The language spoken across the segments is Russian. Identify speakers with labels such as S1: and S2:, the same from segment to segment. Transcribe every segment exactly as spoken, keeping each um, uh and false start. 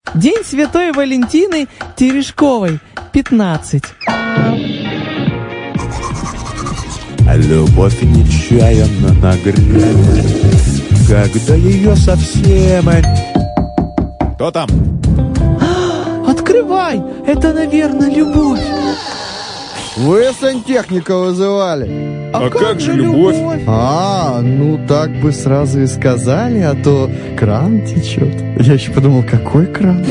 S1: День Святой Валентины Терешковой, пятнадцать.
S2: Любовь нечаянно нагрянет, когда ее совсем... Кто там?
S1: Открывай! Это, наверное, любовь.
S3: Вы сантехника вызывали?
S2: А, а как, как же любовь? любовь?
S3: А, ну так бы сразу и сказали, а то кран течет. Я еще подумал, какой кран?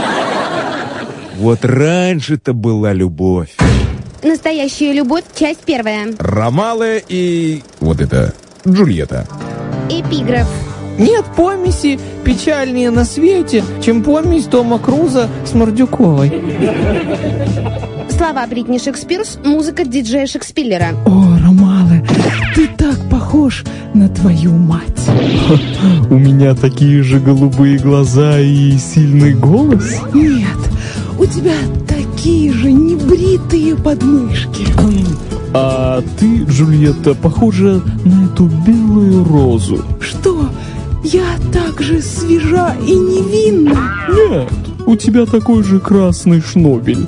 S2: Вот раньше-то была любовь.
S4: Настоящая любовь, часть первая.
S2: Ромале и... вот это... Джульетта.
S4: Эпиграф.
S1: Нет помеси печальнее на свете, чем помесь Тома Круза с Мордюковой.
S4: Слова Бритни Шекспирс, музыка диджея Шекспиллера.
S1: О, Ромале, ты так похож на твою мать.
S3: У меня такие же голубые глаза и сильный голос?
S1: Нет, у тебя такие же небритые подмышки.
S3: А ты, Джульетта, похожа на эту белую розу.
S1: Что? Я так же свежа и невинна?
S3: Нет, у тебя такой же красный шнобель.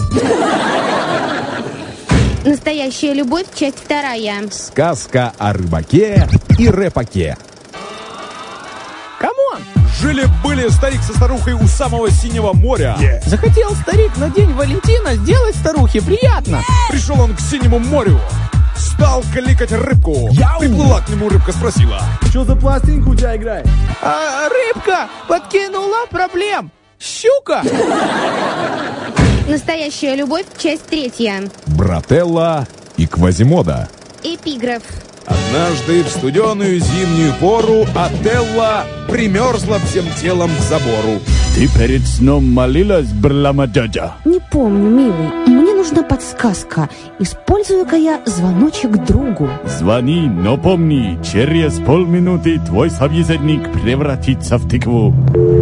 S4: Настоящая любовь, часть вторая.
S2: Сказка о рыбаке и рэпаке.
S1: Камон!
S2: Жили-были старик со старухой у самого синего моря.
S1: Yeah. Захотел старик на день Валентина сделать старухе приятно.
S2: Yeah. Пришел он к синему морю, стал кликать рыбку. Яу! Приплыла к нему рыбка, спросила:
S5: что за пластинку у тебя играет?
S1: А, рыбка подкинула проблем. Щука!
S4: Настоящая любовь, часть третья.
S2: Брателло и Квазимода.
S4: Эпиграф.
S2: Однажды в студеную зимнюю пору Отелло примерзла всем телом к забору.
S5: Ты перед сном молилась, брляма дядя?
S6: Не помню, милый. Мне нужна подсказка. Использую-ка я звоночек другу.
S5: Звони, но помни, через полминуты твой собеседник превратится в тыкву.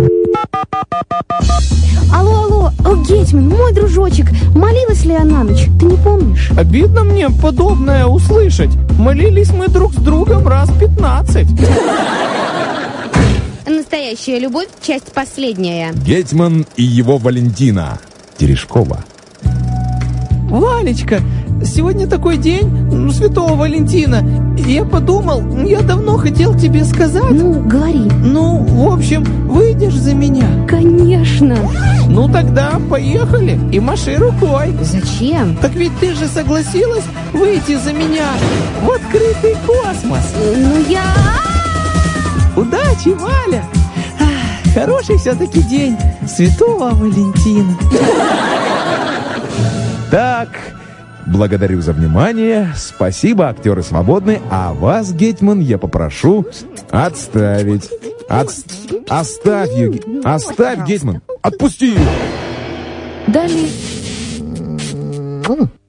S6: Алло, алло, о, Гетьман, мой дружочек, молилась ли я на ночь? Ты не помнишь?
S1: Обидно мне подобное услышать. Молились мы друг с другом раз пятнадцать.
S4: Настоящая любовь, часть последняя.
S2: Гетьман и его Валентина Терешкова.
S1: Валечка, сегодня такой день, ну, Святого Валентина. И я подумал, я давно хотел тебе сказать.
S6: Ну, говори.
S1: Ну, в общем, выйдешь за меня?
S6: Конечно.
S1: Ну, тогда поехали и маши рукой.
S6: Зачем?
S1: Так ведь ты же согласилась выйти за меня в открытый космос.
S6: Ну, я...
S1: Удачи, Валя. Ах, хороший все-таки день Святого Валентина.
S2: Так, благодарю за внимание. Спасибо, актеры свободны. А вас, Гетьман, я попрошу отставить. От... Оставь ее. Оставь, Гетьман. Отпусти ее.
S6: Далее...